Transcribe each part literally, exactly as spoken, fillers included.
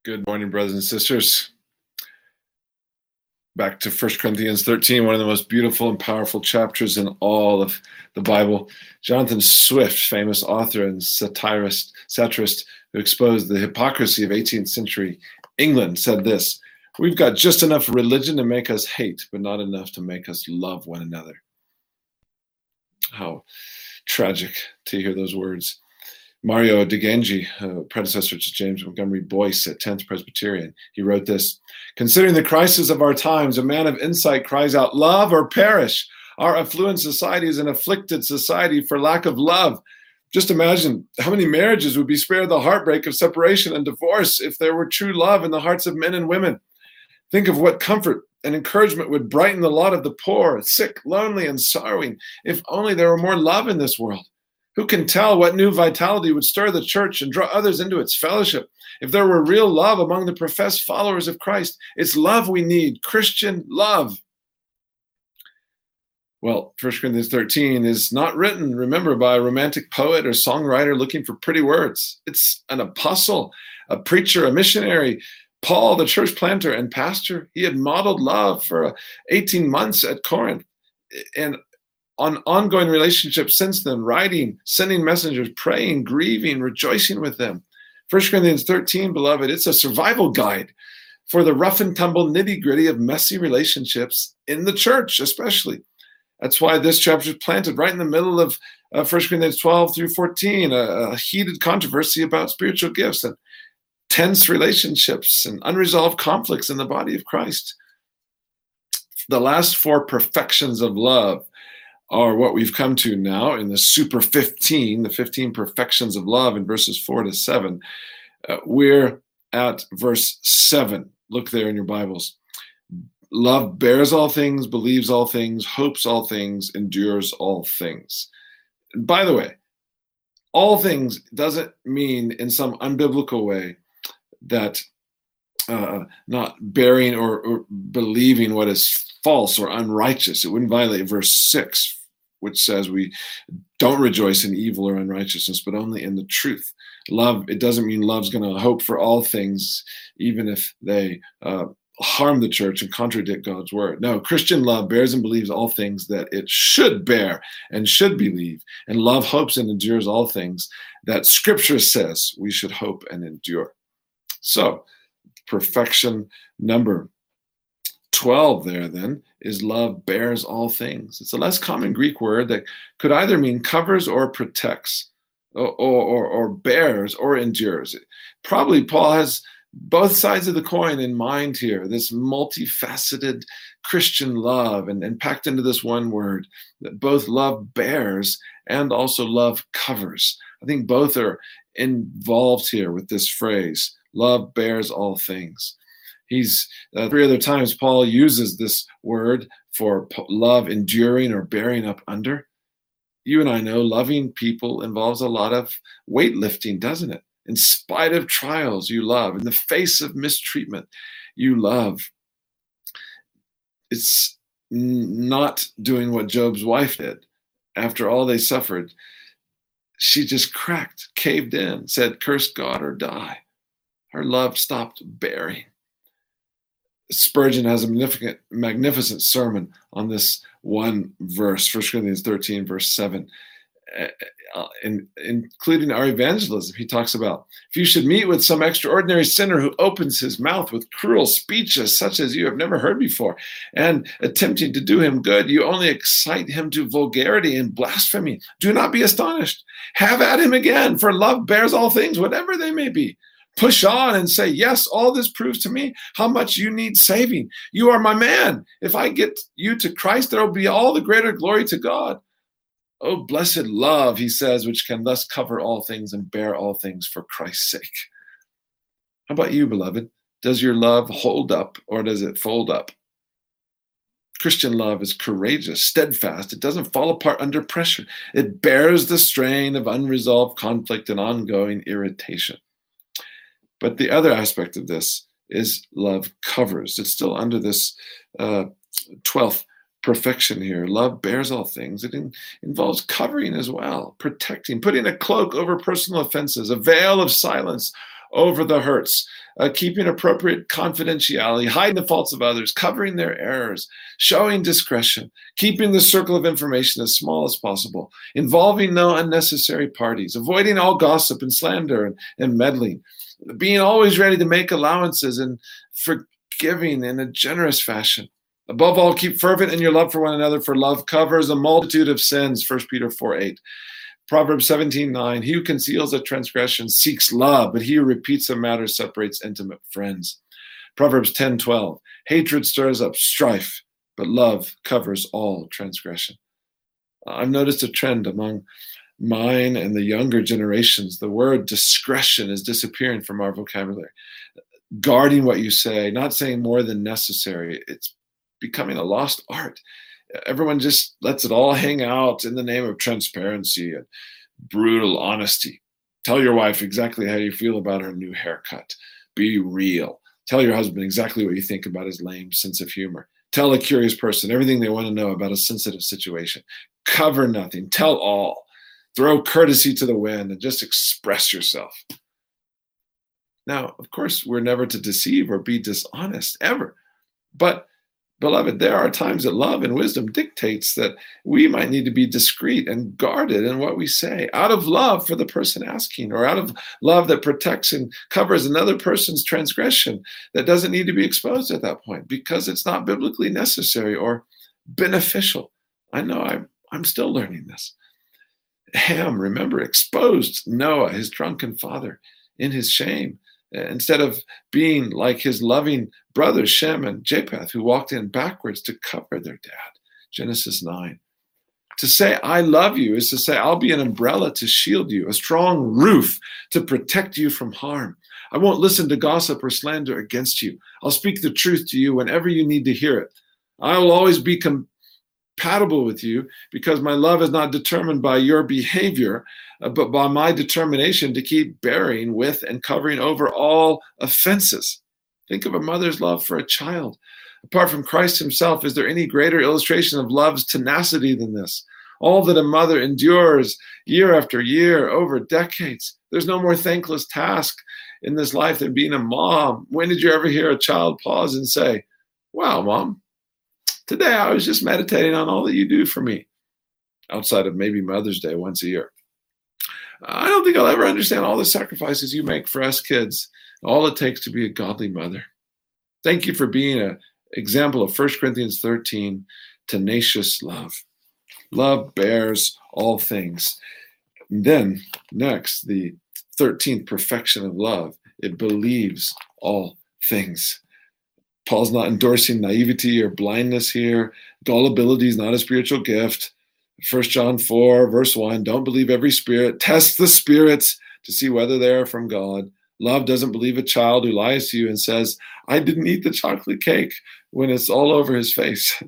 Good morning, brothers and sisters. Back to First Corinthians thirteen, one of the most beautiful and powerful chapters in all of the Bible. Jonathan Swift, famous author and satirist, satirist who exposed the hypocrisy of eighteenth century England, said this: "We've got just enough religion to make us hate, but not enough to make us love one another." How tragic to hear those words. Mario De Gangi, uh, predecessor to James Montgomery Boyce at tenth Presbyterian, he wrote this: "Considering the crisis of our times, a man of insight cries out, 'Love or perish.' Our affluent society is an afflicted society for lack of love. Just imagine how many marriages would be spared the heartbreak of separation and divorce if there were true love in the hearts of men and women. Think of what comfort and encouragement would brighten the lot of the poor, sick, lonely, and sorrowing, if only there were more love in this world. Who can tell what new vitality would stir the church and draw others into its fellowship if there were real love among the professed followers of Christ? It's love we need, Christian love." Well, First Corinthians thirteen is not written, remember, by a romantic poet or songwriter looking for pretty words. It's an apostle, a preacher, a missionary. Paul, the church planter and pastor, he had modeled love for eighteen months at Corinth, and on ongoing relationships since then, writing, sending messengers, praying, grieving, rejoicing with them. First Corinthians thirteen, beloved, it's a survival guide for the rough and tumble nitty-gritty of messy relationships in the church, especially. That's why this chapter is planted right in the middle of uh, First Corinthians twelve through fourteen, a, a heated controversy about spiritual gifts and tense relationships and unresolved conflicts in the body of Christ. The last four perfections of love are what we've come to now in the Super fifteen, the fifteen perfections of love in verses four to seven. Uh, we're at verse seven. Look there in your Bibles. Love bears all things, believes all things, hopes all things, endures all things. And by the way, all things doesn't mean in some unbiblical way that uh, not bearing or, or believing what is false or unrighteous. It wouldn't violate verse six, which says we don't rejoice in evil or unrighteousness, but only in the truth. Love, it doesn't mean love's going to hope for all things, even if they uh, harm the church and contradict God's word. No, Christian love bears and believes all things that it should bear and should believe. And love hopes and endures all things that Scripture says we should hope and endure. So, perfection number twelve there then is love bears all things. It's a less common Greek word that could either mean covers or protects, or, or, or bears or endures. Probably Paul has both sides of the coin in mind here, this multifaceted Christian love, and, and packed into this one word that both love bears and also love covers. I think both are involved here with this phrase, love bears all things. He's uh, three other times Paul uses this word for p- love enduring or bearing up under. You and I know loving people involves a lot of weightlifting, doesn't it? In spite of trials, you love. In the face of mistreatment, you love. It's n- not doing what Job's wife did. After all they suffered, she just cracked, caved in, said, "Curse God or die." Her love stopped bearing. Spurgeon has a magnificent, magnificent sermon on this one verse, First Corinthians thirteen, verse seven, uh, in, including our evangelism. He talks about, if you should meet with some extraordinary sinner who opens his mouth with cruel speeches such as you have never heard before, and attempting to do him good, you only excite him to vulgarity and blasphemy. Do not be astonished. Have at him again, for love bears all things, whatever they may be. Push on and say, yes, all this proves to me how much you need saving. You are my man. If I get you to Christ, there will be all the greater glory to God. Oh, blessed love, he says, which can thus cover all things and bear all things for Christ's sake. How about you, beloved? Does your love hold up or does it fold up? Christian love is courageous, steadfast. It doesn't fall apart under pressure. It bears the strain of unresolved conflict and ongoing irritation. But the other aspect of this is love covers. It's still under this uh, twelfth perfection here. Love bears all things. It in, involves covering as well, protecting, putting a cloak over personal offenses, a veil of silence over the hurts, uh, keeping appropriate confidentiality, hiding the faults of others, covering their errors, showing discretion, keeping the circle of information as small as possible, involving no unnecessary parties, avoiding all gossip and slander and, and meddling, being always ready to make allowances and forgiving in a generous fashion. Above all, keep fervent in your love for one another, for love covers a multitude of sins, First Peter four eight. Proverbs seventeen nine, he who conceals a transgression seeks love, but he who repeats a matter separates intimate friends. Proverbs ten twelve, hatred stirs up strife, but love covers all transgression. I've noticed a trend among mine and the younger generations. The word discretion is disappearing from our vocabulary. Guarding what you say, not saying more than necessary. It's becoming a lost art. Everyone just lets it all hang out in the name of transparency and brutal honesty. Tell your wife exactly how you feel about her new haircut. Be real. Tell your husband exactly what you think about his lame sense of humor. Tell a curious person everything they want to know about a sensitive situation. Cover nothing. Tell all. Throw courtesy to the wind and just express yourself. Now, of course, we're never to deceive or be dishonest, ever. But, beloved, there are times that love and wisdom dictates that we might need to be discreet and guarded in what we say, out of love for the person asking, or out of love that protects and covers another person's transgression that doesn't need to be exposed at that point because it's not biblically necessary or beneficial. I know I'm, I'm still learning this. Ham, remember, exposed Noah, his drunken father, in his shame, instead of being like his loving brothers, Shem and Japheth, who walked in backwards to cover their dad. Genesis nine. To say, I love you, is to say, I'll be an umbrella to shield you, a strong roof to protect you from harm. I won't listen to gossip or slander against you. I'll speak the truth to you whenever you need to hear it. I will always be compatible with you because my love is not determined by your behavior, uh, but by my determination to keep bearing with and covering over all offenses. Think of a mother's love for a child. Apart from Christ himself, is there any greater illustration of love's tenacity than this? All that a mother endures year after year, over decades. There's no more thankless task in this life than being a mom. When did you ever hear a child pause and say, wow, Mom, today I was just meditating on all that you do for me, outside of maybe Mother's Day once a year. I don't think I'll ever understand all the sacrifices you make for us kids, all it takes to be a godly mother. Thank you for being an example of First Corinthians thirteen, tenacious love. Love bears all things. And then next, the thirteenth perfection of love, it believes all things. Paul's not endorsing naivety or blindness here. Gullibility is not a spiritual gift. First John four, verse one, don't believe every spirit. Test the spirits to see whether they are from God. Love doesn't believe a child who lies to you and says, I didn't eat the chocolate cake when it's all over his face.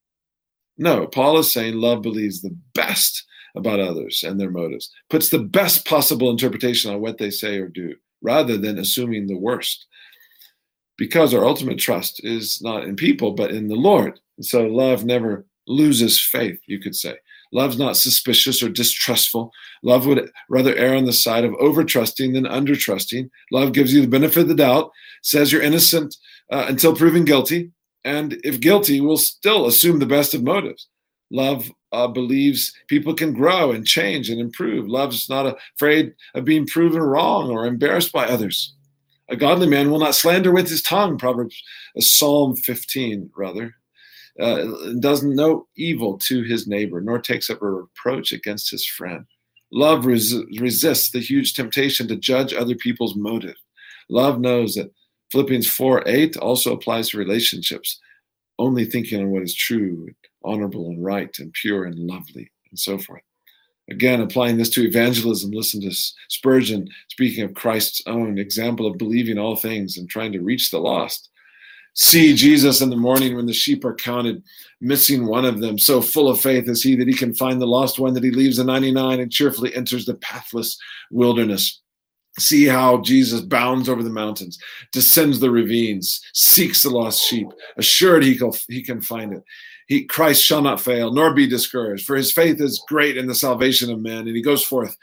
No, Paul is saying love believes the best about others and their motives, puts the best possible interpretation on what they say or do, rather than assuming the worst. Because our ultimate trust is not in people, but in the Lord. And so love never loses faith, you could say. Love's not suspicious or distrustful. Love would rather err on the side of over-trusting than under-trusting. Love gives you the benefit of the doubt, says you're innocent uh, until proven guilty, and if guilty, will still assume the best of motives. Love uh, believes people can grow and change and improve. Love's not afraid of being proven wrong or embarrassed by others. A godly man will not slander with his tongue, Proverbs, uh, Psalm fifteen, rather. Uh, doesn't know evil to his neighbor, nor takes up a reproach against his friend. Love res- resists the huge temptation to judge other people's motive. Love knows that Philippians four eight also applies to relationships, only thinking on what is true, honorable and right and pure and lovely, and so forth. Again, applying this to evangelism, listen to Spurgeon speaking of Christ's own example of believing all things and trying to reach the lost. See Jesus in the morning when the sheep are counted, missing one of them. So full of faith is he that he can find the lost one, that he leaves the ninety-nine and cheerfully enters the pathless wilderness. See how Jesus bounds over the mountains, descends the ravines, seeks the lost sheep, assured he can, he can find it. He, Christ shall not fail, nor be discouraged, for his faith is great in the salvation of men, and he goes forth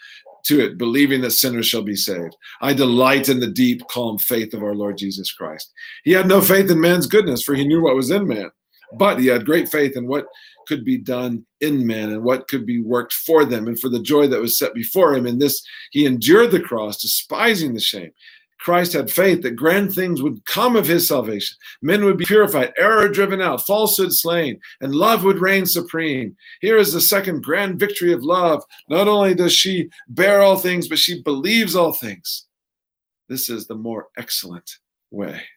to it, believing that sinners shall be saved. I delight in the deep, calm faith of our Lord Jesus Christ. He had no faith in man's goodness, for he knew what was in man. But he had great faith in what could be done in men and what could be worked for them. And for the joy that was set before him, in this he endured the cross, despising the shame. Christ had faith that grand things would come of his salvation. Men would be purified, error driven out, falsehood slain, and love would reign supreme. Here is the second grand victory of love. Not only does she bear all things, but she believes all things. This is the more excellent way.